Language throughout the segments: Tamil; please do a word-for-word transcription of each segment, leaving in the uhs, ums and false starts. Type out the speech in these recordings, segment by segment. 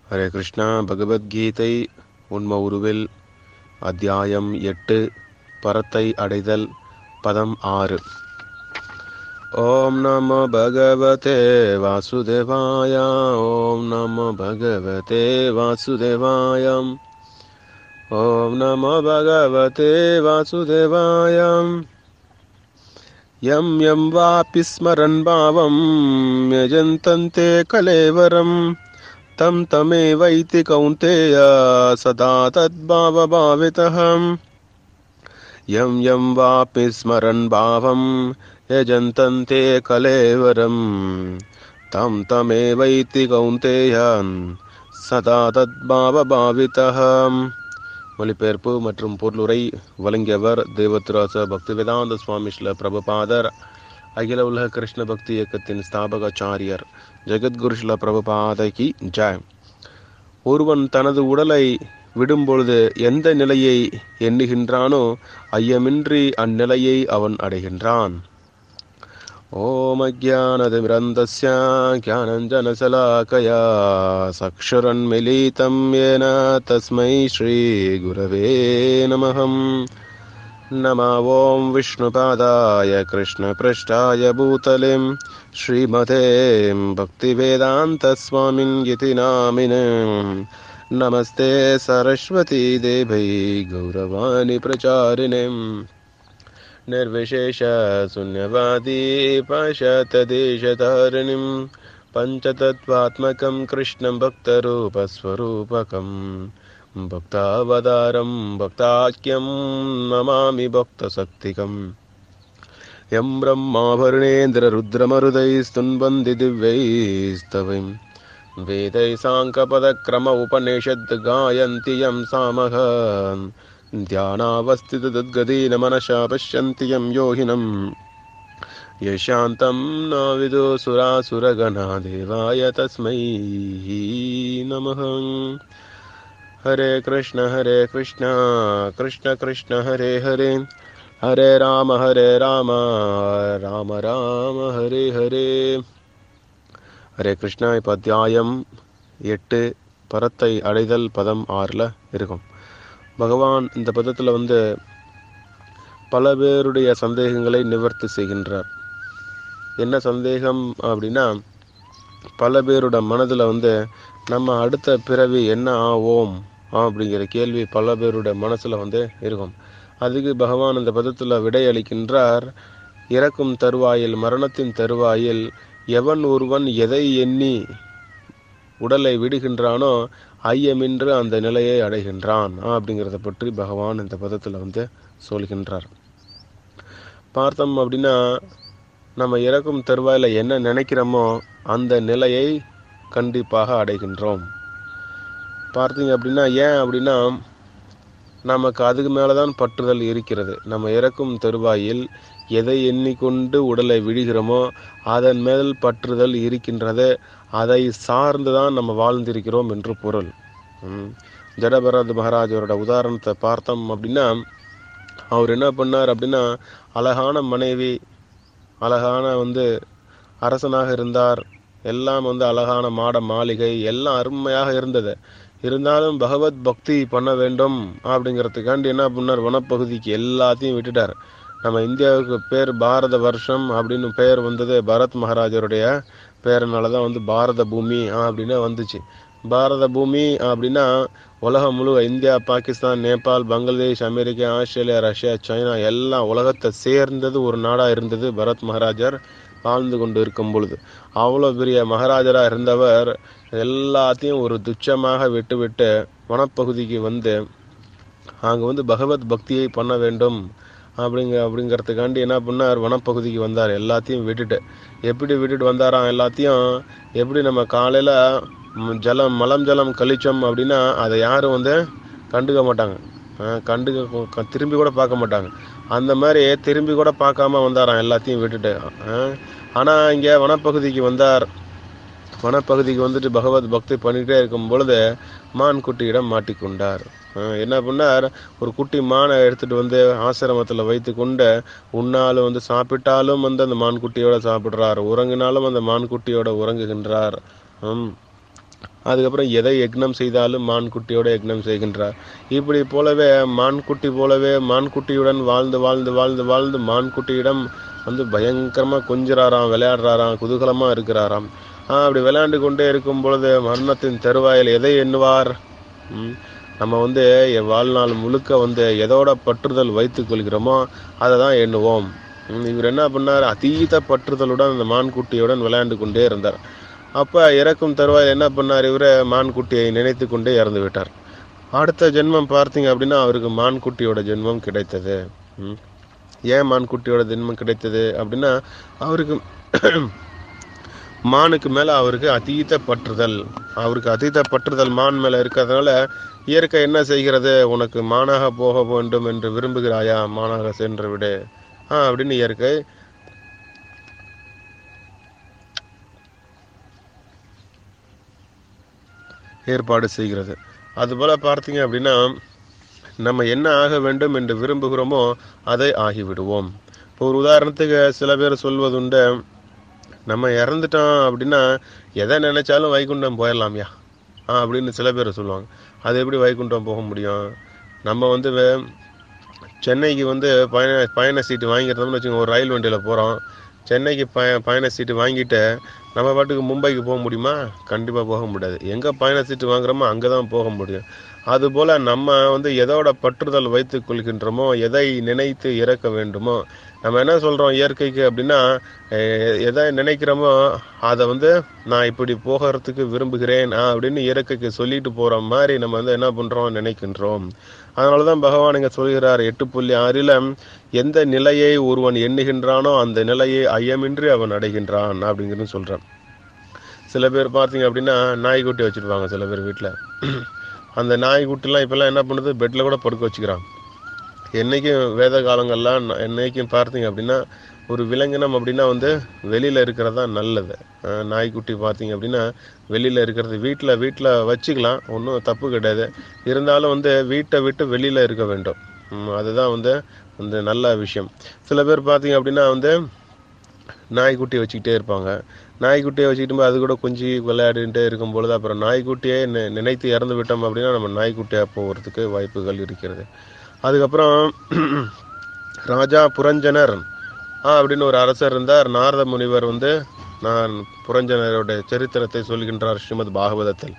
ஹரே கிருஷ்ணா. பகவத்கீதை உண்ம உருவில் அத்தியாயம் எட்டு, பரத்தை அடைதல், பதம் ஆறு. ஓம் நமோ பகவதே வாசுதேவாய. ஓம் நமோ பகவதே வாசுதேவாயம். ஓம் நமோ பகவதே வாசுதேவாயம். யம் யம் வாபி ஸ்மரன் பாவம் யஜந்தந்தே கலேவரம் தம் தமேவைதி கௌந்தேய சதா தத்பாவபாவிதஹம். யம் யம் வாபி ஸ்மரன் பாவம் யஜந்தந்தே கலேவரம் தம் தமேவைதி கௌந்தேய சதா தத்பாவபாவிதஹம். மொழிபெயர்ப்பு மற்றும் பொருளுரை வழங்கியவர் தேவத்ராச பக்திவேதாந்த சுவாமி ஸ்ரீல பிரபுபாதர், அகில உலக கிருஷ்ண பக்தி இயக்கத்தின் ஸ்தாபகாச்சாரியர். ஜெகத்குரு ஸ்ரீல பிரபுபாதைக்கு ஜெய். ஒருவன் தனது உடலை விடும்பொழுது எந்த நிலையை எண்ணுகின்றானோ ஐயமின்றி அந்நிலையை அவன் அடைகின்றான். ஓம் அஜ்ஞானதிமிரந்தஸ்ய ஞானஞ்சனசலாகயா சக்ஷுரன்மிலிதம் யேன தஸ்மை ஸ்ரீ குரவே நமஹம். நம ஓம் விஷ்ணுபாதாய கிருஷ்ணபிருஷ்டாய பூதலிம் ஸ்ரீமதே பக்திவேதாந்த ஸ்வாமின் யதி நாமினே. நமஸ்தே சரஸ்வதி தேவை கௌரவாணி பிரச்சாரிணேம். निर्विशेष शून्यवादी पश्यतदेशतारिणीं पञ्चतत्त्वात्मकं कृष्णं भक्तरूपस्वरूपकं भक्तावतारं भक्ताख्यं नमामि भक्तशक्तिकम्. यं ब्रह्माभरणेन्द्ररुद्रमरुदैस्तुन्वन्ति दिव्यैस्तवैं वेदैः साङ्ख्यपदक्रम उपनिषद् गायन्ति यं सामः ध्यानावस्थितद्गदीन मनसा पश्यन्ति यं योगिनं यशान्तं न विदुसुरासुरगणा देवाय तस्मै नमः. हरे कृष्ण हरे कृष्ण कृष्ण कृष्ण हरे हरे हरे राम हरे राम राम राम हरे हरे. ஹரே கிருஷ்ணா. இப்போ அத்தியாயம் எட்டு, பரத்தை அடைதல், பதம் ஆறில் இருக்கும். பகவான் இந்த பதத்தில் வந்து பல பேருடைய சந்தேகங்களை நிவர்த்தி செய்கின்றார். என்ன சந்தேகம் அப்படின்னா, பல பேரோட மனதில் வந்து நம்ம அடுத்த பிறவி என்ன ஆவோம் அப்படிங்கிற கேள்வி பல பேரோட மனசில் வந்து இருக்கும். அதுக்கு பகவான் இந்த பதத்தில் விடையளிக்கின்றார். இறக்கும் தருவாயில், மரணத்தின் தருவாயில் எவன் ஒருவன் எதை எண்ணி உடலை விடுகின்றானோ ஐயமின்று அந்த நிலையை அடைகின்றான் அப்படிங்கிறத பற்றி பகவான் இந்த பதத்தில் வந்து சொல்கின்றார். பார்த்தோம் அப்படின்னா, நம்ம இறக்கும் தருவாயில் என்ன நினைக்கிறோமோ அந்த நிலையை கண்டிப்பாக அடைகின்றோம். பார்த்தீங்க அப்படின்னா, ஏன் அப்படின்னா நமக்கு அதுக்கு மேலே தான் பற்றுதல் இருக்கிறது. நம்ம இறக்கும் தருவாயில் எதை எண்ணிக்கொண்டு உடலை விடுகிறோமோ அதன் மேல் பற்றுதல் இருக்கின்றது. அதை சார்ந்து தான் நம்ம வாழ்ந்திருக்கிறோம் என்று பொருள். ஜடபரத் மகாராஜரோட உதாரணத்தை பார்த்தோம் அப்படின்னா, அவர் என்ன பண்ணார் அப்படின்னா, அழகான மனைவி, அழகான வந்து அரசனாக இருந்தார். எல்லாம் வந்து அழகான மாட மாளிகை எல்லாம் அருமையாக இருந்தது. இருந்தாலும் பகவத் பக்தி பண்ண வேண்டும் அப்படிங்கிறதுக்காண்டி என்ன பண்ணார், வனப்பகுதிக்கு எல்லாத்தையும் விட்டுட்டார். நம்ம இந்தியாவுக்கு பேர் பாரத வருஷம் அப்படின்னு பெயர் வந்தது பரத் மகாராஜருடைய பேரனால தான் வந்து பாரத பூமி அப்படின்னு வந்துச்சு. பாரத பூமி அப்படின்னா உலகம் முழு India, Pakistan, Nepal, Bangladesh, America, Australia, Russia, China எல்லாம் உலகத்தை சேர்ந்தது ஒரு நாடாக இருந்தது பரத் மகாராஜர் வாழ்ந்து கொண்டு இருக்கும் பொழுது. அவ்வளோ பெரிய மகாராஜராக இருந்தவர் எல்லாத்தையும் ஒரு துச்சமாக விட்டு விட்டு வனப்பகுதிக்கு வந்து அங்கே வந்து பகவத் பக்தியை பண்ண வேண்டும் அப்படிங்க அப்படிங்கிறதுக்காண்டி என்ன பண்ணார், வனப்பகுதிக்கு வந்தார். எல்லாத்தையும் விட்டுட்டு எப்படி விட்டுட்டு வந்தாராம், எல்லாத்தையும் எப்படி நம்ம காலையில் ஜலம் மலம் ஜலம் கழிச்சோம் அப்படின்னா அதை யாரும் வந்து கண்டுக்க மாட்டாங்க, கண்டுக்க திரும்பி கூட பார்க்க மாட்டாங்க. அந்த மாதிரி திரும்பி கூட பார்க்காம வந்தாராம் எல்லாத்தையும் விட்டுட்டு. ஆனால் இங்கே வனப்பகுதிக்கு வந்தார். வனப்பகுதிக்கு வந்துட்டு பகவத் பக்தி பண்ணிகிட்டே இருக்கும் பொழுது மான் குட்டியிடம் மாட்டிக்கொண்டார். என்ன பண்ணார், ஒரு குட்டி மானை எடுத்துகிட்டு வந்து ஆசிரமத்தில் வைத்து கொண்டு உன்னாலும் வந்து சாப்பிட்டாலும் வந்து அந்த மான்குட்டியோட சாப்பிட்றார், உறங்கினாலும் அந்த மான்குட்டியோட உறங்குகின்றார். அதுக்கப்புறம் எதை யக்னம் செய்தாலும் மான்குட்டியோட யக்னம் செய்கின்றார். இப்படி போலவே மான்குட்டி போலவே மான்குட்டியுடன் வாழ்ந்து வாழ்ந்து வாழ்ந்து வாழ்ந்து மான்குட்டியிடம் வந்து பயங்கரமா கொஞ்சிறாராம், விளையாடுறாராம், குதூகலமா இருக்கிறாராம். ஆஹ் அப்படி விளையாண்டு கொண்டே இருக்கும் பொழுது மரணத்தின் தருவாயில் எதை எண்ணுவார்? ம், நம்ம வந்து என் வாழ்நாள் முழுக்க வந்து எதோட பற்றுதல் வைத்துக் கொள்கிறோமோ அதை தான் எண்ணுவோம். ம், இவர் என்ன பண்ணார்? அதீத பற்றுதலுடன் அந்த மான்குட்டியுடன் விளையாண்டு கொண்டே இருந்தார். அப்ப இறக்கும் தருவாயில் என்ன பண்ணார்? இவரு மான்குட்டியை நினைத்து கொண்டே இறந்து விட்டார். அடுத்த ஜென்மம் பார்த்தீங்க அப்படின்னா அவருக்கு மான்குட்டியோட ஜென்மம் கிடைத்தது. ம், ஏன் மான்குட்டியோட ஜென்மம் கிடைத்தது அப்படின்னா அவருக்கு மானுக்கு மேல அவருக்கு அதீத பற்றுதல், அவருக்கு அதீத பற்றுதல் மான் மேல இருக்கிறதுனால இயற்கை என்ன செய்கிறது? உனக்கு மானாக போக வேண்டும் என்று விரும்புகிறாயா, மானாக சென்று விடு ஆஹ் அப்படின்னு இயற்கை ஏற்பாடு செய்கிறது. அதுபோல பார்த்தீங்க அப்படின்னா நம்ம என்ன ஆக வேண்டும் என்று விரும்புகிறோமோ அதை ஆகிவிடுவோம். இப்போ ஒரு உதாரணத்துக்கு சில பேர் சொல்வதுண்டு, நம்ம இறந்துட்டோம் அப்படின்னா எதை நினைச்சாலும் வைகுண்டம் போயிடலாம்யா ஆ அப்படின்னு சில பேர் சொல்லுவாங்க. அது எப்படி வைகுண்டம் போக முடியும்? நம்ம வந்து வே- சென்னைக்கு வந்து பயண பயண சீட்டு வாங்கிக்கிறோம்னு வச்சுக்கோங்க. ஒரு ரயில் வண்டியில் போகிறோம், சென்னைக்கு பய பயண சீட்டு வாங்கிட்டு நம்ம பாட்டுக்கு மும்பைக்கு போக முடியுமா? கண்டிப்பாக போக முடியாது. எங்கே பயண சீட்டு வாங்குறோமோ அங்கே தான் போக முடியும். அதுபோல் நம்ம வந்து எதோட பற்றுதல் வைத்து கொள்கின்றோமோ, எதை நினைத்து இறக்க வேண்டுமோ, நம்ம என்ன சொல்கிறோம் இயற்கைக்கு அப்படின்னா, எ- எதை நினைக்கிறோமோ அதை வந்து நான் இப்படி போகிறதுக்கு விரும்புகிறேன் ஆ அப்படின்னு இயற்கைக்கு சொல்லிட்டு போகிற மாதிரி நம்ம வந்து என்ன பண்ணுறோம், நினைக்கின்றோம். அதனால தான் பகவான் இங்கே சொல்கிறார் எட்டு புள்ளி ஆறில், எந்த நிலையை ஒருவன் எண்ணுகின்றானோ அந்த நிலையை ஐயமின்றி அவன் அடைகின்றான் அப்படிங்கிறது சொல்கிறான். சில பேர் பார்த்தீங்க அப்படின்னா நாய்க்குட்டி வச்சுருப்பாங்க சில பேர் வீட்டில். அந்த நாய்க்குட்டிலாம் இப்போல்லாம் என்ன பண்ணுது, பெட்டில் கூட படுக்க வச்சுக்கிறாங்க. என்றைக்கும் வேத காலங்கள்லாம் ந- என்னைக்கும் பார்த்தீங்க அப்படின்னா ஒரு விலங்கினம் அப்படின்னா வந்து வெளியில் இருக்கிறது தான் நல்லது. அஹ் நாய்க்குட்டி பார்த்தீங்க அப்படின்னா வெளியில் இருக்கிறது, வீட்டில் வீட்டில் வச்சுக்கலாம், ஒன்றும் தப்பு கிடையாது. இருந்தாலும் வந்து வீட்டை விட்டு வெளியில் இருக்க வேண்டும். ம், அதுதான் வந்து வந்து நல்ல விஷயம். சில பேர் பார்த்தீங்க அப்படின்னா வந்து நாய்க்குட்டி வச்சுக்கிட்டே இருப்பாங்க. நாய்க்குட்டியை வச்சுக்கிட்டு அது கூட கொஞ்சி விளையாடிட்டே இருக்கும் பொழுது அப்புறம் நாய்க்குட்டியே நி- நினைத்து இறந்து விட்டோம் அப்படின்னா நம்ம நாய்க்குட்டியாக போகிறதுக்கு வாய்ப்புகள் இருக்கிறது. அதுக்கப்புறம் ராஜா புரஞ்சனர் ஆ அப்படின்னு ஒரு அரசர் இருந்தார். நாரத முனிவர் வந்து நான் புரஞ்சனருடைய சரித்திரத்தை சொல்கின்றார் ஸ்ரீமத் பாகவதத்தில்.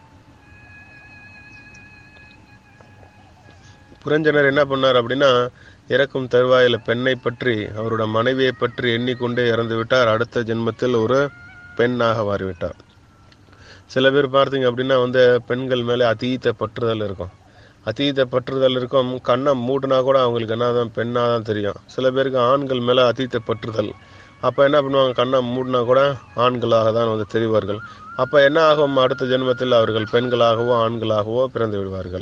புரஞ்சனர் என்ன பண்ணார் அப்படின்னா இறக்கும் தருவாயில பெண்ணை பற்றி அவரோட மனைவியை பற்றி எண்ணிக்கொண்டே இறந்து விட்டார். அடுத்த ஜென்மத்தில் ஒரு பெண்ணாக மாறிவிட்டார். சில பேர் பார்த்தீங்க அப்படின்னா வந்து பெண்கள் மேலே அதீத பற்றுதல் இருக்கும். அதீத பற்றுதல் இருக்கும், கண்ணை மூடினா கூட அவங்களுக்கு என்ன தான் பெண்ணாக தான் தெரியும். சில பேருக்கு ஆண்கள் மேலே அதீத பற்றுதல், அப்போ என்ன பண்ணுவாங்க, கண்ணை மூடினா கூட ஆண்களாக தான் வந்து தெரிவார்கள். அப்போ என்ன ஆகும், அடுத்த ஜென்மத்தில் அவர்கள் பெண்களாகவோ ஆண்களாகவோ பிறந்து விடுவார்கள்.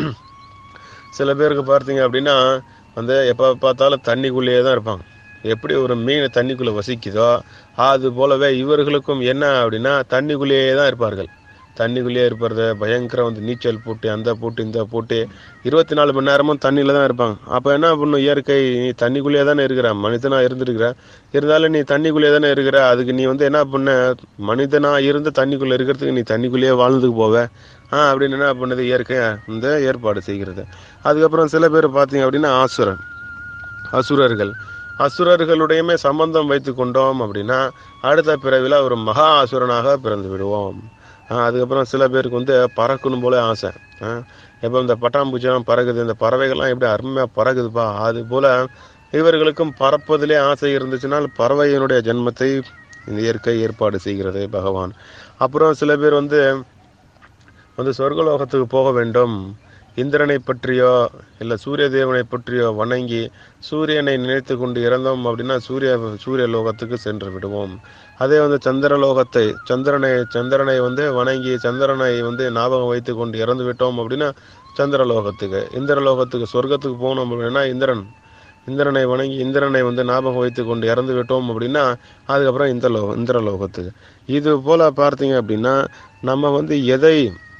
சில பேருக்கு பார்த்தீங்க அப்படின்னா வந்து எப்போ பார்த்தாலும் தண்ணிக்குள்ளேயே தான் இருப்பாங்க. எப்படி ஒரு மீன் தண்ணிக்குள்ளே வசிக்குதோ அது போலவே இவர்களுக்கும் என்ன அப்படின்னா தண்ணிக்குள்ளேயே தான் இருப்பார்கள். தண்ணிக்குள்ளேயே இருப்பது பயங்கரம், வந்து நீச்சல் போட்டு அந்த போட்டு இந்த போட்டு இருபத்தி நாலு மணி நேரமும் தண்ணியில் தான் இருப்பாங்க. அப்போ என்ன பண்ணும் இயற்கை, நீ தண்ணிக்குள்ளேயே தானே இருக்கிற, மனிதனாக இருந்துருக்கிற, இருந்தாலும் நீ தண்ணிக்குள்ளேயே தானே இருக்கிற, அதுக்கு நீ வந்து என்ன பண்ண, மனிதனாக இருந்து தண்ணிக்குள்ளே இருக்கிறதுக்கு நீ தண்ணிக்குள்ளேயே வாழ்ந்துக்கு போவ ஆ அப்படின்னு என்ன பண்ணுது இயற்கை இந்த ஏற்பாடு செய்கிறது. அதுக்கப்புறம் சில பேர் பார்த்தீங்க அப்படின்னா ஆசுரன் அசுரர்கள் அசுரர்களுடையமே சம்பந்தம் வைத்து கொண்டோம் அப்படின்னா அடுத்த பிறவில ஒரு மகா அசுரனாக பிறந்து விடுவோம். ஆஹ் அதுக்கப்புறம் சில பேருக்கு வந்து பறக்கணும் போல ஆசை. ஆஹ் இப்போ இந்த பட்டாம்பூச்சிலாம் பறக்குது, இந்த பறவைகள்லாம் எப்படி அருமையாக பறக்குதுப்பா, அது போல இவர்களுக்கும் பறப்பதிலே ஆசை இருந்துச்சுனால் பறவையினுடைய ஜென்மத்தை இந்த இயற்கை ஏற்பாடு செய்கிறது பகவான். அப்புறம் சில பேர் வந்து வந்து சொர்க்கலோகத்துக்கு போக வேண்டும், இந்திரனை பற்றியோ இல்லை சூரிய தேவனை பற்றியோ வணங்கி சூரியனை நினைத்து கொண்டு இறந்தோம் அப்படின்னா சூரிய சூரிய லோகத்துக்கு சென்று விடுவோம். அதே வந்து சந்திரலோகத்தை சந்திரனை சந்திரனை வந்து வணங்கி சந்திரனை வந்து ஞாபகம் வைத்து கொண்டு இறந்து விட்டோம் அப்படின்னா சந்திரலோகத்துக்கு, இந்திரலோகத்துக்கு சொர்க்கத்துக்கு போகணும் அப்படின்னா இந்திரன் இந்திரனை வணங்கி இந்திரனை வந்து ஞாபகம் வைத்து கொண்டு இறந்து விட்டோம் அப்படின்னா அதுக்கப்புறம் இந்த லோ இந்திரலோகத்துக்கு. இது போல பார்த்தீங்க அப்படின்னா நம்ம வந்து எதை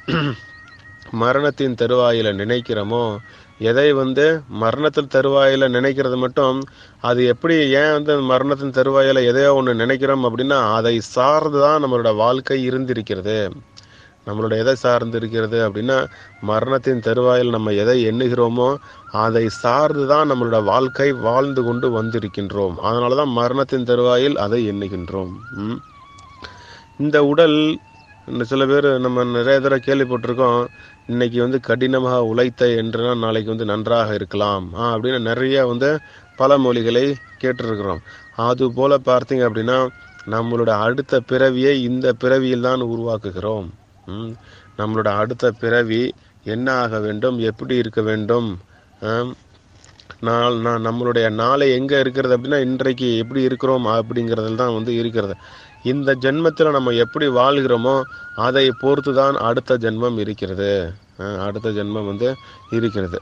மரணத்தின் தருவாயில நினைக்கிறோமோ, எதை வந்து மரணத்தின் தருவாயில நினைக்கிறது மட்டும், அது எப்படி ஏன் வந்து மரணத்தின் தருவாயில எதையோ ஒன்று நினைக்கிறோம் அப்படின்னா அதை சார்ந்துதான் நம்மளோட வாழ்க்கை இருந்திருக்கிறது. நம்மளோட எதை சார்ந்து இருக்கிறது அப்படின்னா, மரணத்தின் தருவாயில் நம்ம எதை எண்ணுகிறோமோ அதை சார்ந்து தான் நம்மளோட வாழ்க்கை வாழ்ந்து கொண்டு வந்திருக்கின்றோம். அதனால தான் மரணத்தின் தருவாயில் அதை எண்ணுகின்றோம். ம். இந்த உடல் சில பேர் நம்ம நிறைய தடவை கேள்விப்பட்டிருக்கோம், இன்னைக்கு வந்து கடினமாக உழைத்த என்றுனா நாளைக்கு வந்து நன்றாக இருக்கலாம் அப்படின்னு நிறைய வந்து பழமொழிகளை கேட்டிருக்கிறோம். அது போல பார்த்தீங்க அப்படின்னா, நம்மளோட அடுத்த பிறவியை இந்த பிறவியில் தான் உருவாக்குகிறோம். ம். நம்மளோட அடுத்த பிறவி என்ன ஆக வேண்டும், எப்படி இருக்க வேண்டும், நாள் நான் நம்மளுடைய நாளை எங்கே இருக்கிறது அப்படின்னா இன்றைக்கு எப்படி இருக்கிறோம் அப்படிங்கிறதுல தான் வந்து இருக்கிறது. இந்த ஜென்மத்தில் நம்ம எப்படி வாழ்கிறோமோ அதை பொறுத்து தான் அடுத்த ஜென்மம் இருக்கிறது. அடுத்த ஜென்மம் வந்து இருக்கிறது.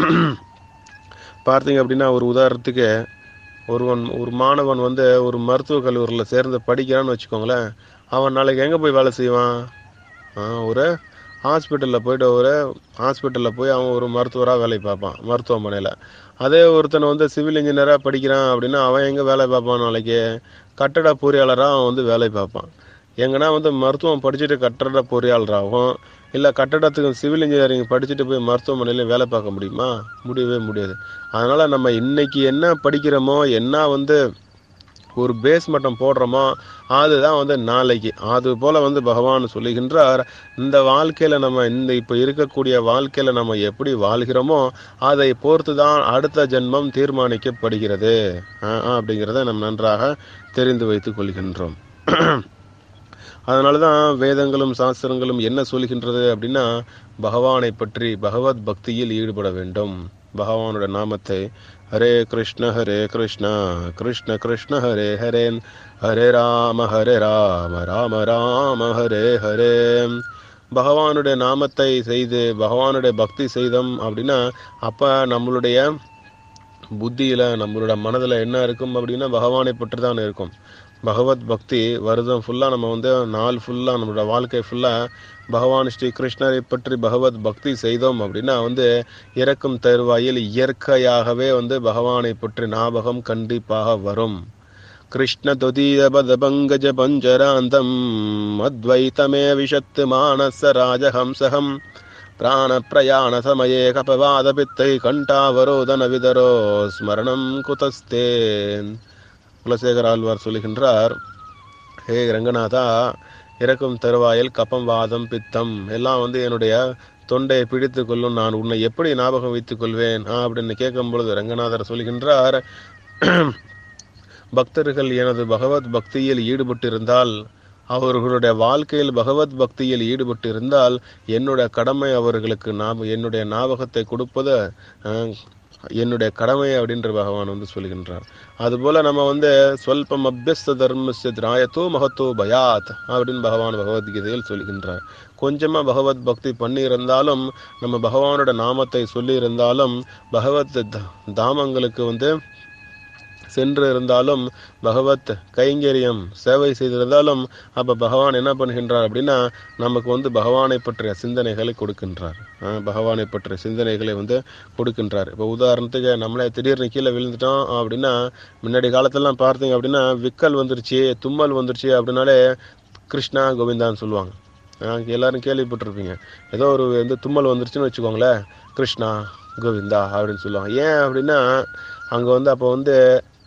பார்த்தீங்க அப்படின்னா, ஒரு உதாரணத்துக்கு ஒருவன் ஒரு மாணவன் வந்து ஒரு மருத்துவக் கல்லூரியில் சேர்ந்து படிக்கிறான்னு வச்சுக்கோங்களேன். அவன் நாளைக்கு எங்கே போய் வேலை செய்வான்? ஒரு ஹாஸ்பிட்டலில் போய்ட்டு ஒரு ஹாஸ்பிட்டலில் போய் அவன் ஒரு மருத்துவராக வேலை பார்ப்பான், மருத்துவமனையில். அதே ஒருத்தனை வந்து சிவில் இன்ஜினியராக படிக்கிறான் அப்படின்னா அவன் எங்கே வேலை பார்ப்பான்? நாளைக்கு கட்டட பொறியாளராக அவன் வந்து வேலை பார்ப்பான். எங்கன்னா வந்து மருத்துவம் படிச்சுட்டு கட்டட பொறியாளராகவும், இல்லை கட்டடத்துக்கு சிவில் இன்ஜினியரிங் படிச்சுட்டு போய் மருத்துவமனையிலையும் வேலை பார்க்க முடியுமா? முடியவே முடியாது. அதனால் நம்ம இன்னைக்கு என்ன படிக்கிறோமோ, என்ன வந்து ஒரு பேஸ் மட்டம் போடுறோமோ அதுதான் வந்து நாளைக்கு. அது போல வந்து பகவான் சொல்லுகின்றார், இந்த வாழ்க்கையில நம்ம இந்த இப்ப இருக்கக்கூடிய வாழ்க்கையில நம்ம எப்படி வாழ்கிறோமோ அதை பொறுத்து தான் அடுத்த ஜென்மம் தீர்மானிக்கப்படுகிறது அப்படிங்கிறத நம்ம நன்றாக தெரிந்து வைத்துக் கொள்கின்றோம். அதனாலதான் வேதங்களும் சாஸ்திரங்களும் என்ன சொல்கின்றது அப்படின்னா, பகவானை பற்றி பகவத் பக்தியில் ஈடுபட வேண்டும். பகவானோட நாமத்தை ஹரே கிருஷ்ண ஹரே கிருஷ்ணா கிருஷ்ண கிருஷ்ண ஹரே ஹரே, ஹரே ராம ஹரே ராம ராம ராம ஹரே ஹரே. பகவானுடைய நாமத்தை செய்து பகவானுடைய பக்தி செய்தோம் அப்படின்னா அப்ப நம்மளுடைய புத்தியில நம்மளோட மனதில் என்ன இருக்கும் அப்படின்னா பகவானை பற்றி தான் இருக்கும். பகவத் பக்தி வருடம் ஃபுல்லாக நம்ம வந்து நாள் ஃபுல்லாக நம்மளோட வாழ்க்கை ஃபுல்லாக பகவான் ஸ்ரீ கிருஷ்ணரை பற்றி பகவத் பக்தி செய்தோம் அப்படின்னா வந்து இறக்கும் தருவாயில் இயற்கையாகவே வந்து பகவானை பற்றி ஞாபகம் கண்டிப்பாக வரும். கிருஷ்ண தொதீயபதபங்கஜ பஞ்சராந்தம் அத்வைத்தமே விஷத்து மானச ராஜஹம்சகம் பிராண பிரயாண சமயே கபவாத பித்தை கண்டாவரோதன விதரோ ஸ்மரணம் குதஸ்தேன். குலசேகர ஆழ்வார் சொல்லுகின்றார், ஹே ரங்கநாதா, இறக்கும் தருவாயில் கபம் வாதம் பித்தம் எல்லாம் வந்து என்னுடைய தொண்டையை பிடித்து கொள்ளும், நான் உன்னை எப்படி ஞாபகம் வைத்துக் கொள்வேன் அப்படின்னு கேட்கும் பொழுது ரங்கநாதர் சொல்கின்றார், பக்தர்கள் எனது பகவத் பக்தியில் ஈடுபட்டிருந்தால், அவர்களுடைய வாழ்க்கையில் பகவத் பக்தியில் ஈடுபட்டு இருந்தால் என்னுடைய கடமை அவர்களுக்கு ஞாபகம் என்னுடைய ஞாபகத்தை கொடுப்பது என்னுடைய கடமை அப்படின்ற பகவான் வந்து சொல்கின்றார். அதுபோல நம்ம வந்து சொல்பம் அபியஸ்த தர்மஸ்ய திராயத்தோ மகத்தோ பயாத் அப்படின்னு பகவான் பகவத்கீதையில் சொல்கின்றார். கொஞ்சமா பகவத் பக்தி பண்ணி இருந்தாலும், நம்ம பகவானோட நாமத்தை சொல்லி இருந்தாலும், பகவத் தாமங்களுக்கு வந்து சென்று இருந்தாலும், பகவத் கைங்கரியம் சேவை செய்திருந்தாலும், அப்ப பகவான் என்ன பண்ணுகின்றார் அப்படின்னா நமக்கு வந்து பகவானை பற்றிய சிந்தனைகளை கொடுக்கின்றார். பகவானை பற்றிய சிந்தனைகளை வந்து கொடுக்கின்றார். இப்போ உதாரணத்துக்கு நம்மளே திடீர்னு கீழே விழுந்துட்டோம் அப்படின்னா, முன்னாடி காலத்திலாம் பார்த்தீங்க அப்படின்னா விக்கல் வந்துருச்சு, தும்மல் வந்துருச்சு அப்படின்னாலே கிருஷ்ணா கோவிந்தான்னு சொல்லுவாங்க. எல்லாரும் கேள்விப்பட்டிருப்பீங்க. ஏதோ ஒரு வந்து தும்மல் வந்துருச்சுன்னு வச்சுக்கோங்களேன், கிருஷ்ணா கோவிந்தா அப்படின்னு சொல்லுவாங்க. ஏன் அப்படின்னா அங்கே வந்து அப்போ வந்து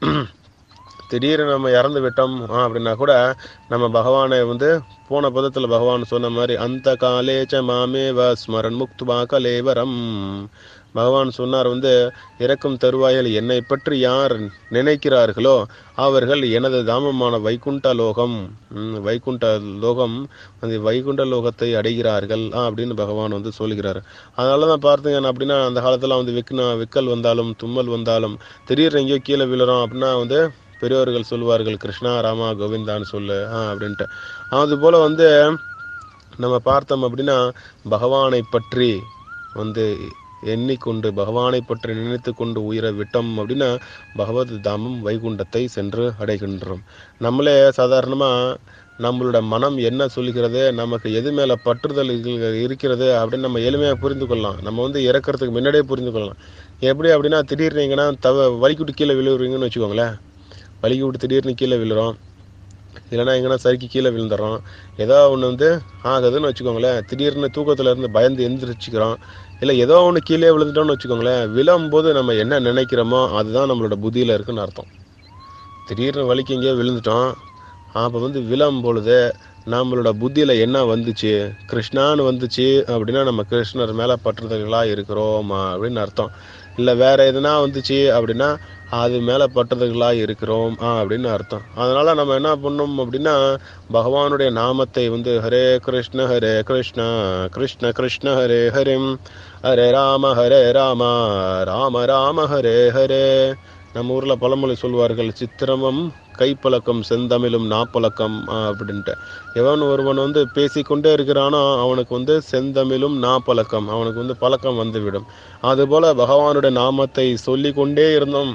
திடீர்னு நம்ம இறந்து விட்டோம் அப்படின்னா கூட நம்ம பகவானை வந்து போன பதத்தில் பகவான் சொன்ன மாதிரி அந்த காலேச்ச மாமேவ ஸ்மரன் முக்துவா கலேவரம், பகவான் சொன்னார் வந்து இறக்கும் தருவாயில் என்னை பற்றி யார் நினைக்கிறார்களோ அவர்கள் எனது தாமமான வைகுண்ட லோகம் வைகுண்ட லோகம் அந்த வைகுண்ட லோகத்தை அடைகிறார்கள் அப்படின்னு பகவான் வந்து சொல்கிறார். அதனால தான் பார்த்தீங்க அப்படின்னா அந்த காலத்தில் வந்து விக்னா விக்கல் வந்தாலும் தும்மல் வந்தாலும் திடீர்னு எங்கேயோ கீழே விழுறோம் அப்படின்னா வந்து பெரியவர்கள் சொல்வார்கள் கிருஷ்ணா ராமா கோவிந்தான்னு சொல்லு அப்படின்ட்டு. அதுபோல் வந்து நம்ம பார்த்தோம் அப்படின்னா பகவானை பற்றி வந்து எண்ணிக்கொண்டு பகவானை பற்றி நினைத்து கொண்டு உயிரை விட்டோம் அப்படின்னா பகவத் தாமம் வைகுண்டத்தை சென்று அடைகின்றோம். நம்மளே சாதாரணமாக நம்மளோட மனம் என்ன சொல்கிறது, நமக்கு எது மேலே பற்றுதல் இருக்கிறது அப்படின்னு நம்ம எளிமையாக புரிந்து கொள்ளலாம். நம்ம வந்து இறக்கிறதுக்கு முன்னாடியே புரிந்து கொள்ளலாம். எப்படி அப்படின்னா திடீர்னு எங்கன்னா தவ வலிக்கிட்டு கீழே விழுவுறீங்கன்னு வச்சுக்கோங்களேன். வலிக்கு விட்டு திடீர்னு கீழே விழுறோம், இல்லைன்னா எங்கன்னா சறுக்கி கீழே விழுந்துடுறோம். ஏதோ ஒன்று வந்து ஆகுதுன்னு வச்சுக்கோங்களேன், திடீர்னு தூக்கத்தில் இருந்து பயந்து எந்திரிச்சிக்கிறோம். இல்லை ஏதோ ஒன்று கீழே விழுந்துட்டோம்னு வச்சுக்கோங்களேன், விழும்போது நம்ம என்ன நினைக்கிறோமோ அதுதான் நம்மளோட புத்தியில் இருக்குன்னு அர்த்தம். திடீர்னு வலிக்கு எங்கேயோ விழுந்துட்டோம், அப்போ வந்து விழும் பொழுது நம்மளோட புத்தியில் என்ன வந்துச்சு, கிருஷ்ணான்னு வந்துச்சு அப்படின்னா நம்ம கிருஷ்ணர் மேலே பற்றுதல்களாக இருக்கிறோம் அப்படின்னு அர்த்தம். இல்லை வேற எதுனா வந்துச்சு அப்படின்னா அது மேலே பற்றுதல்களாக இருக்கிறோம் அப்படின்னு அர்த்தம். அதனால நம்ம என்ன பண்ணோம் அப்படின்னா பகவானுடைய நாமத்தை வந்து ஹரே கிருஷ்ண ஹரே கிருஷ்ணா கிருஷ்ண கிருஷ்ண ஹரே ஹரிம் ஹரே ராம ஹரே ராம ராம ராம ஹரே ஹரே. நம்ம ஊரில் பழமொழி சொல்வார்கள், சித்திரமும் கைப்பழக்கம் செந்தமிழும் நாப்பழக்கம் அப்படின்ட்டு. எவன் ஒருவன் வந்து பேசிக்கொண்டே இருக்கிறானோ அவனுக்கு வந்து செந்தமிழும் நாப்பழக்கம், அவனுக்கு வந்து பழக்கம் வந்துவிடும். அதுபோல பகவானுடைய நாமத்தை சொல்லி கொண்டே இருந்தோம்,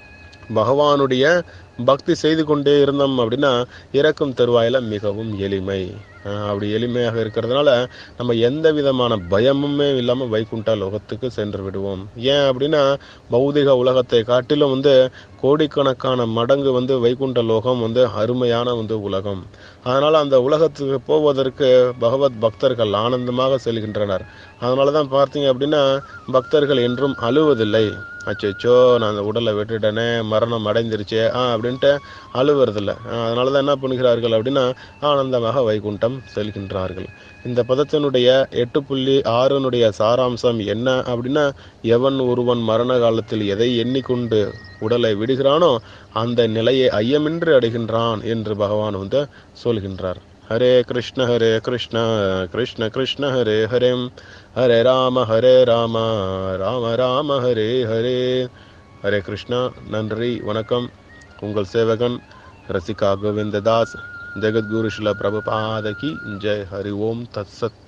பகவானுடைய பக்தி செய்து கொண்டே இருந்தோம் அப்படின்னா இறக்கும் தருவாயில மிகவும் எளிமை. அப்படி எளிமையாக இருக்கிறதுனால நம்ம எந்த விதமான பயமுமே இல்லாமல் வைகுண்ட லோகத்துக்கு சென்று விடுவோம். ஏன் அப்படின்னா பௌதிக உலகத்தை காட்டிலும் வந்து கோடிக்கணக்கான மடங்கு வந்து வைகுண்ட லோகம் வந்து அருமையான வந்து உலகம். அதனால அந்த உலகத்துக்கு போவதற்கு பகவத் பக்தர்கள் ஆனந்தமாக செல்கின்றனர். அதனால தான் பார்த்தீங்க அப்படின்னா பக்தர்கள் என்றும் அழுவதில்லை. அச்சோ நான் அந்த உடலை விட்டுட்டேனே, மரணம் அடைந்துருச்சே ஆ அப்படின்ட்டு அழுவுறதில்ல. அதனால தான் என்ன பண்ணுகிறார்கள் அப்படின்னா ஆனந்தமாக வைகுண்டம் செல்கின்றார்கள். இந்த பதத்தினுடைய எட்டு புள்ளி ஆறுனுடைய சாராம்சம் என்ன அப்படின்னா, எவன் ஒருவன் மரண காலத்தில் எதை எண்ணிக்கொண்டு உடலை விடுகிறானோ அந்த நிலையை ஐயமின்றி அடைகின்றான் என்று பகவான் வந்து சொல்கின்றார். ஹரே கிருஷ்ண ஹரே கிருஷ்ண கிருஷ்ண கிருஷ்ண ஹரே ஹரே ஹரே ராம ஹரே ராம ராம ராம ஹரே ஹரே. ஹரே கிருஷ்ணா. நன்றி, வணக்கம். உங்கள் சேவகன் ரசிகா கோவிந்ததாஸ். ஜெகத்குரு ஸ்ரீல பிரபுபாத கி ஜெய். ஹரி ஓம் தத் சத்.